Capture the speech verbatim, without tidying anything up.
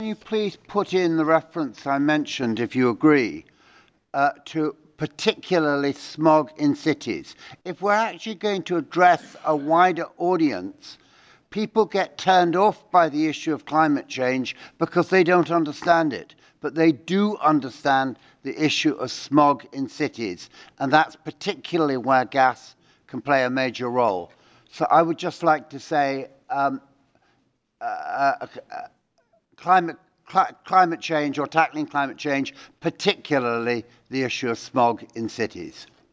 Can you please put in the reference I mentioned, if you agree, uh, to particularly smog in cities? If we're actually going to address a wider audience, people get turned off by the issue of climate change because they don't understand it. But they do understand the issue of smog in cities, and that's particularly where gas can play a major role. So I would just like to say um, uh, uh, climate, cl climate change or tackling climate change, particularly the issue of smog in cities.